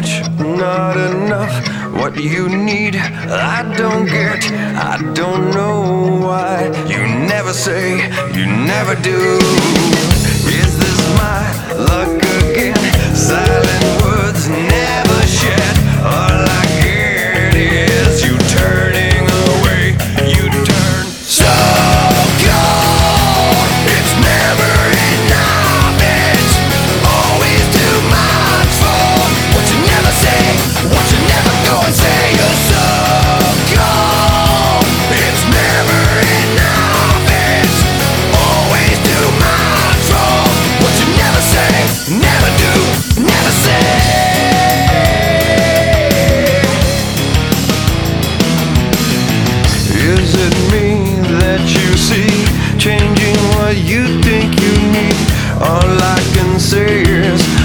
much, not enough. What you need, I don't get. I don't know why. You never say, you never do. Is this my luck again? Silent words never shed. All I get is you turning away. You turn so cold. It's never enough. It's always too much for what you never say, what you never go and say. You're so cold. It's never enough. It's always too much for what you never say, never do, never say. Is it me that you see, changing what you think you need? All I can say is